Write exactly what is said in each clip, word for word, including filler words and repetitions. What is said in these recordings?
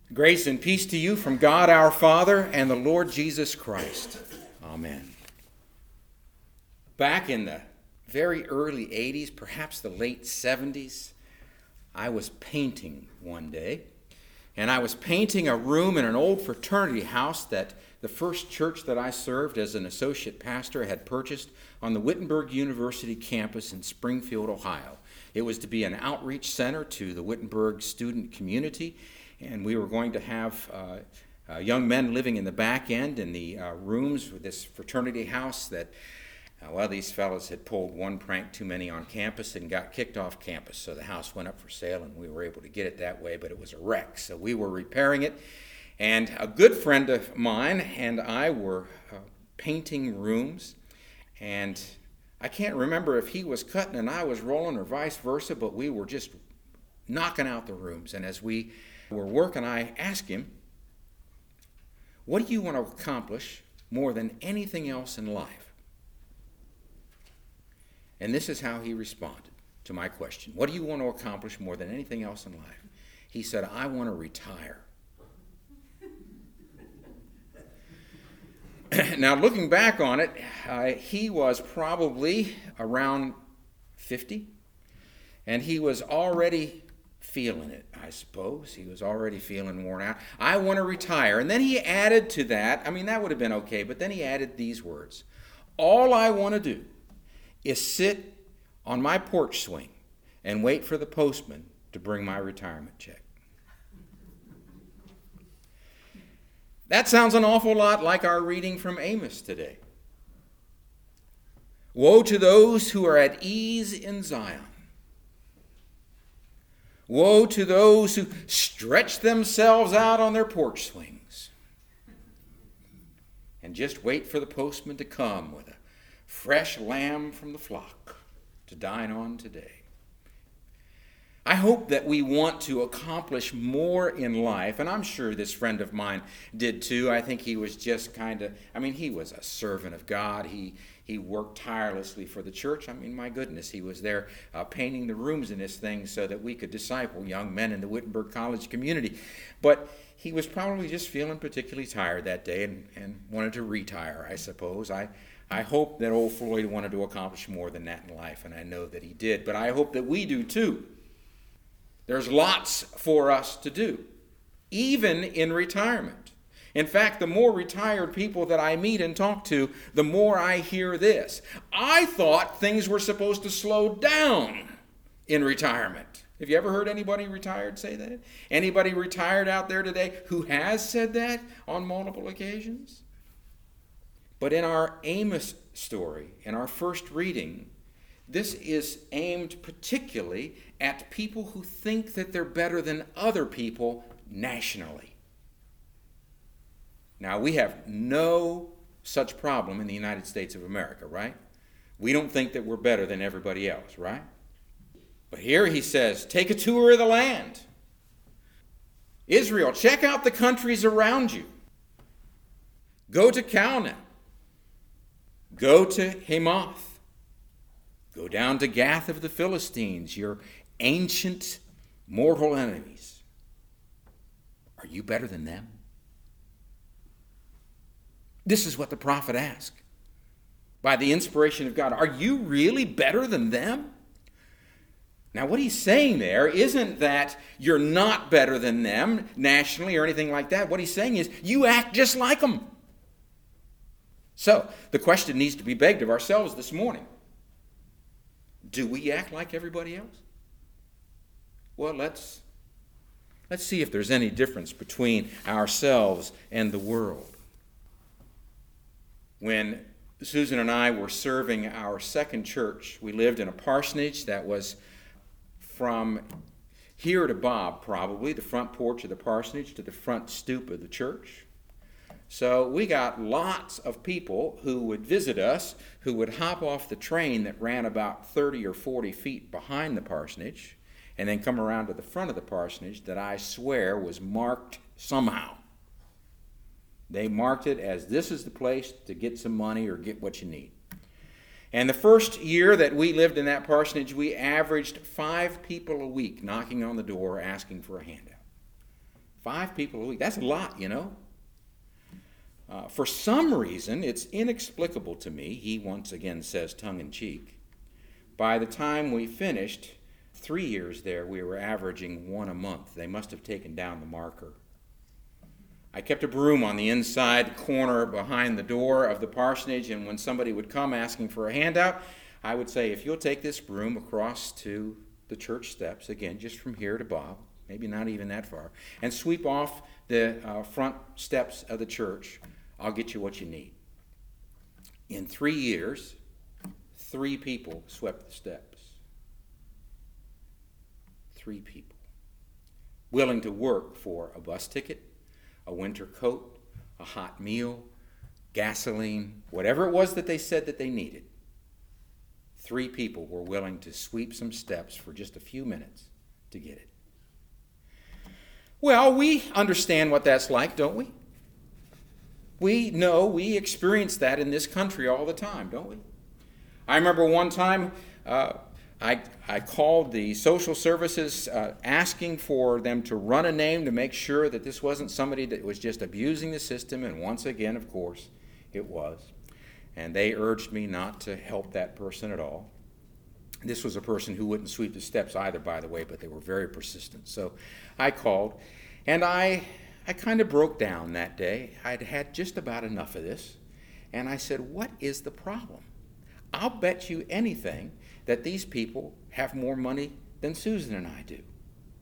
Grace and peace to you from God our Father and the Lord Jesus Christ. Amen. Back in the very early eighties, perhaps the late seventies, I was painting one day, and I was painting a room in an old fraternity house that the first church that I served as an associate pastor had purchased on the Wittenberg University campus in Springfield, Ohio. It was to be an outreach center to the Wittenberg student community, and we were going to have uh, uh, young men living in the back end in the uh, rooms with this fraternity house that, uh, well, these fellows had pulled one prank too many on campus and got kicked off campus. So the house went up for sale, and we were able to get it that way, but it was a wreck. So we were repairing it, and a good friend of mine and I were uh, painting rooms, and I can't remember if he was cutting and I was rolling or vice versa, but we were just knocking out the rooms. And as we were working, I asked him, what do you want to accomplish more than anything else in life? And this is how he responded to my question. What do you want to accomplish more than anything else in life? He said, I want to retire. Now, looking back on it, uh, he was probably around fifty, and he was already feeling it, I suppose. He was already feeling worn out. I want to retire. And then he added to that, I mean, that would have been okay, but then he added these words. All I want to do is sit on my porch swing and wait for the postman to bring my retirement check. That sounds an awful lot like our reading from Amos today. Woe to those who are at ease in Zion. Woe to those who stretch themselves out on their porch swings and just wait for the postman to come with a fresh lamb from the flock to dine on today. I hope that we want to accomplish more in life, and I'm sure this friend of mine did too. I think he was just kind of, I mean, he was a servant of God. He he worked tirelessly for the church. I mean, my goodness, he was there uh, painting the rooms in this thing so that we could disciple young men in the Wittenberg College community. But he was probably just feeling particularly tired that day and, and wanted to retire, I suppose. I, I hope that old Floyd wanted to accomplish more than that in life, and I know that he did. But I hope that we do too. There's lots for us to do, even in retirement. In fact, the more retired people that I meet and talk to, the more I hear this. I thought things were supposed to slow down in retirement. Have you ever heard anybody retired say that? Anybody retired out there today who has said that on multiple occasions? But in our Amos story, in our first reading, this is aimed particularly at people who think that they're better than other people nationally. Now, we have no such problem in the United States of America, right? We don't think that we're better than everybody else, right? But here he says, take a tour of the land. Israel, check out the countries around you. Go to Calneh. Go to Hamath. Go down to Gath of the Philistines, your ancient mortal enemies. Are you better than them? This is what the prophet asked. By the inspiration of God, are you really better than them? Now, what he's saying there isn't that you're not better than them nationally or anything like that. What he's saying is you act just like them. So, the question needs to be begged of ourselves this morning. Do we act like everybody else? Well, let's, let's see if there's any difference between ourselves and the world. When Susan and I were serving our second church, we lived in a parsonage that was from here to Bob, probably, the front porch of the parsonage to the front stoop of the church. So we got lots of people who would visit us, who would hop off the train that ran about thirty or forty feet behind the parsonage, and then come around to the front of the parsonage that I swear was marked somehow. They marked it as this is the place to get some money or get what you need. And the first year that we lived in that parsonage, we averaged five people a week knocking on the door asking for a handout. Five people a week. That's a lot, you know. Uh, for some reason, it's inexplicable to me, he once again says tongue-in-cheek, by the time we finished, three years there, we were averaging one a month. They must have taken down the marker. I kept a broom on the inside corner behind the door of the parsonage, and when somebody would come asking for a handout, I would say, if you'll take this broom across to the church steps, again, just from here to Bob, maybe not even that far, and sweep off the uh, front steps of the church, I'll get you what you need. In three years, three people swept the steps. Three people. Willing to work for a bus ticket, a winter coat, a hot meal, gasoline, whatever it was that they said that they needed. Three people were willing to sweep some steps for just a few minutes to get it. Well, we understand what that's like, don't we? We know, we experience that in this country all the time, don't we? I remember one time uh, I, I called the social services uh, asking for them to run a name to make sure that this wasn't somebody that was just abusing the system, and once again, of course, it was. And they urged me not to help that person at all. This was a person who wouldn't sweep the steps either, by the way, but they were very persistent. So I called, and I... I kind of broke down that day. I'd had just about enough of this. And I said, what is the problem? I'll bet you anything that these people have more money than Susan and I do.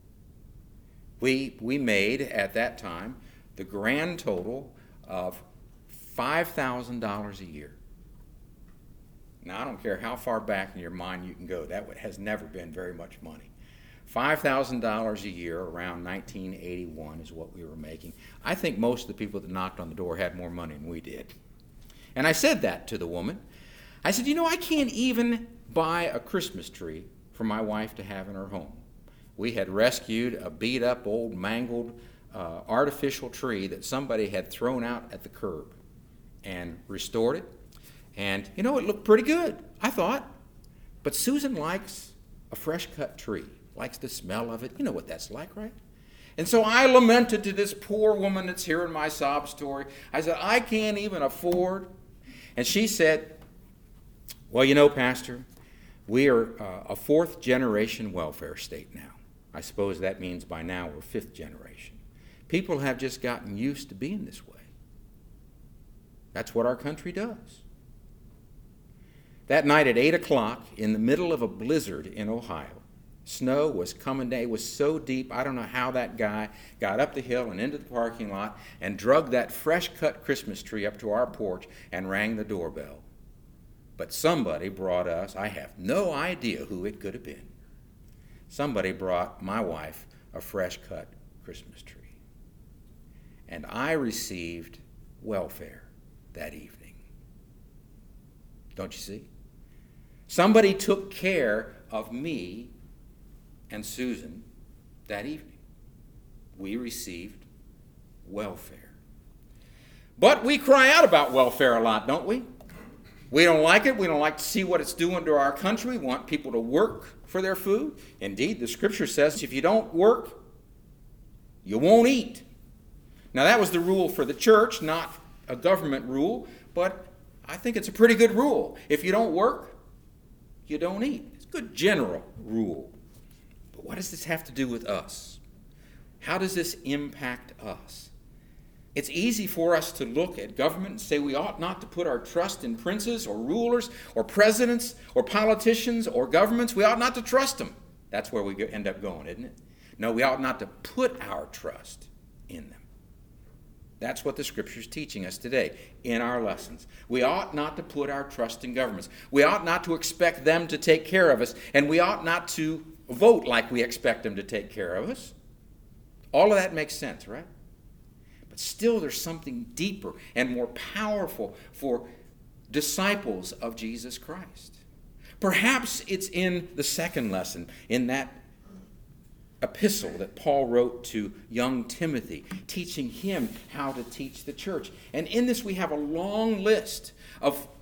We, we made, at that time, the grand total of five thousand dollars a year. Now, I don't care how far back in your mind you can go. That has never been very much money. five thousand dollars a year around nineteen eighty-one is what we were making. I think most of the people that knocked on the door had more money than we did. And I said that to the woman. I said, you know, I can't even buy a Christmas tree for my wife to have in her home. We had rescued a beat-up, old, mangled, uh, artificial tree that somebody had thrown out at the curb and restored it. And, you know, it looked pretty good, I thought. But Susan likes a fresh-cut tree. Likes the smell of it. You know what that's like, right? And so I lamented to this poor woman that's hearing my sob story. I said, I can't even afford. And she said, well, you know, Pastor, we are uh, a fourth generation welfare state now. I suppose that means by now we're fifth generation. People have just gotten used to being this way. That's what our country does. That night at eight o'clock, in the middle of a blizzard in Ohio, snow was coming down. It was so deep, I don't know how that guy got up the hill and into the parking lot and drug that fresh-cut Christmas tree up to our porch and rang the doorbell. But somebody brought us, I have no idea who it could have been. Somebody brought my wife a fresh-cut Christmas tree. And I received welfare that evening. Don't you see? Somebody took care of me and Susan that evening. We received welfare. But we cry out about welfare a lot, don't we? We don't like it. We don't like to see what it's doing to our country. We want people to work for their food. Indeed, the scripture says if you don't work, you won't eat. Now, that was the rule for the church, not a government rule, but I think it's a pretty good rule. If you don't work, you don't eat. It's a good general rule. But what does this have to do with us? How does this impact us? It's easy for us to look at government and say we ought not to put our trust in princes or rulers or presidents or politicians or governments. We ought not to trust them. That's where we end up going, isn't it? No, we ought not to put our trust in them. That's what the Scripture is teaching us today in our lessons. We ought not to put our trust in governments. We ought not to expect them to take care of us, and we ought not to vote like we expect them to take care of us. All of that makes sense, right? But still there's something deeper and more powerful for disciples of Jesus Christ. Perhaps it's in the second lesson, in that epistle that Paul wrote to young Timothy, teaching him how to teach the church. And in this we have a long list of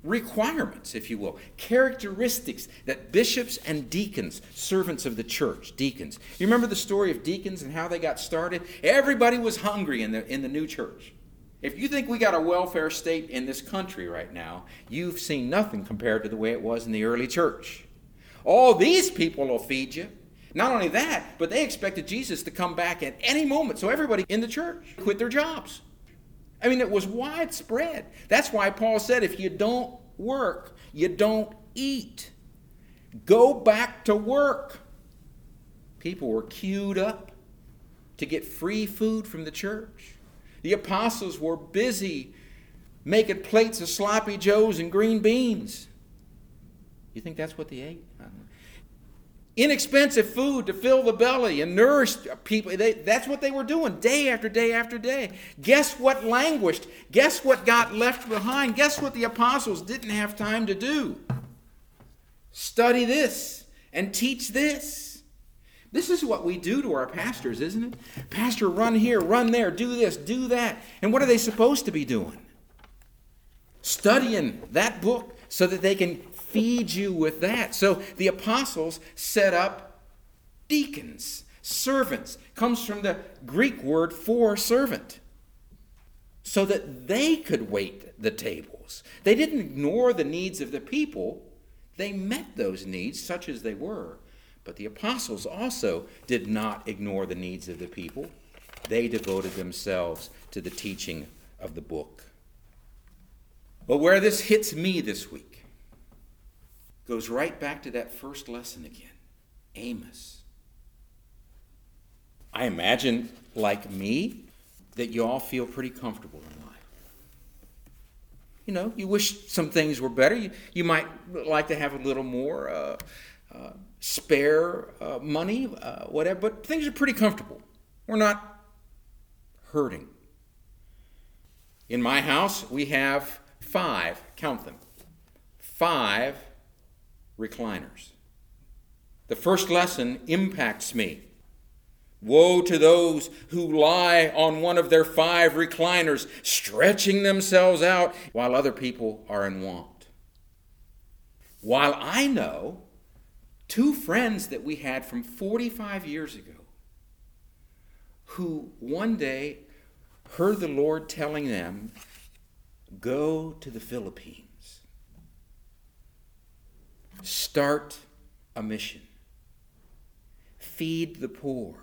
requirements, if you will, characteristics that bishops and deacons, servants of the church, deacons. You remember the story of deacons and how they got started? Everybody was hungry in the, in the new church. If you think we got a welfare state in this country right now, you've seen nothing compared to the way it was in the early church. All these people will feed you. Not only that, but they expected Jesus to come back at any moment, so everybody in the church quit their jobs. I mean, it was widespread. That's why Paul said, if you don't work, you don't eat. Go back to work. People were queued up to get free food from the church. The apostles were busy making plates of sloppy joes and green beans. You think that's what they ate? I don't know. Inexpensive food to fill the belly and nourish people. They, that's what they were doing day after day after day. Guess what languished? Guess what got left behind? Guess what the apostles didn't have time to do? Study this and teach this. This is what we do to our pastors, isn't it? Pastor, run here, run there, do this, do that. And what are they supposed to be doing? Studying that book so that they can feed you with that. So the apostles set up deacons, servants. Comes from the Greek word for servant. So that they could wait the tables. They didn't ignore the needs of the people. They met those needs, such as they were. But the apostles also did not ignore the needs of the people. They devoted themselves to the teaching of the book. But where this hits me this week goes right back to that first lesson again, Amos. I imagine, like me, that you all feel pretty comfortable in life. You know, you wish some things were better. You, you might like to have a little more uh, uh, spare uh, money, uh, whatever, but things are pretty comfortable. We're not hurting. In my house, we have five, count them, five recliners. The first lesson impacts me. Woe to those who lie on one of their five recliners, stretching themselves out while other people are in want. While I know two friends that we had from forty-five years ago who one day heard the Lord telling them, go to the Philippines. Start a mission. Feed the poor.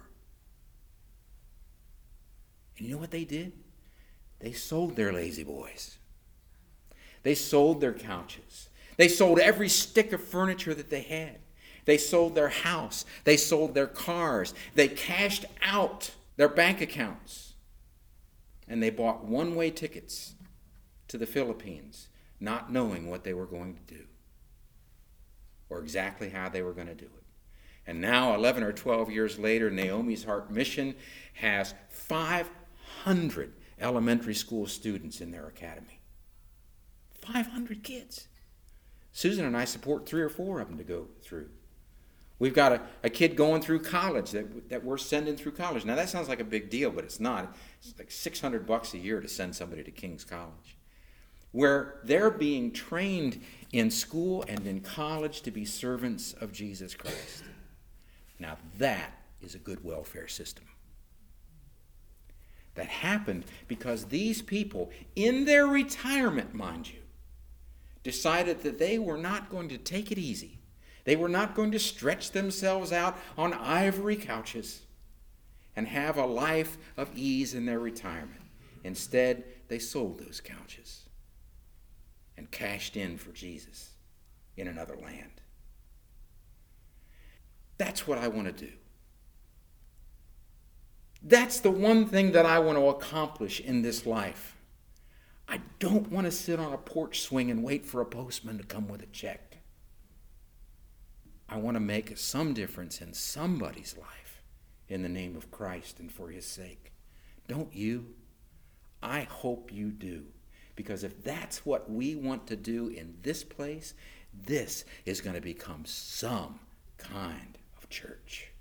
And you know what they did? They sold their lazy boys. They sold their couches. They sold every stick of furniture that they had. They sold their house. They sold their cars. They cashed out their bank accounts. And they bought one-way tickets to the Philippines, not knowing what they were going to do or exactly how they were going to do it. And now, eleven or twelve years later, Naomi's Heart Mission has five hundred elementary school students in their academy. five hundred kids. Susan and I support three or four of them to go through. We've got a, a kid going through college that, that we're sending through college. Now, that sounds like a big deal, but it's not. It's like six hundred bucks a year to send somebody to King's College, where they're being trained in school and in college to be servants of Jesus Christ. Now, that is a good welfare system. That happened because these people, in their retirement, mind you, decided that they were not going to take it easy. They were not going to stretch themselves out on ivory couches and have a life of ease in their retirement. Instead, they sold those couches and cashed in for Jesus in another land. That's what I want to do. That's the one thing that I want to accomplish in this life. I don't want to sit on a porch swing and wait for a postman to come with a check. I want to make some difference in somebody's life in the name of Christ and for his sake. Don't you? I hope you do. Because if that's what we want to do in this place, this is going to become some kind of church.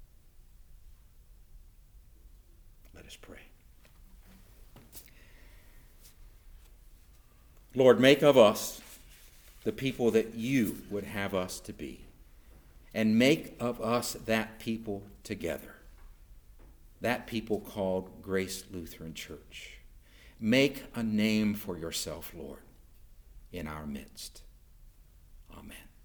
Let us pray. Lord, make of us the people that you would have us to be, and make of us that people together, that people called Grace Lutheran Church. Make a name for yourself, Lord, in our midst. Amen.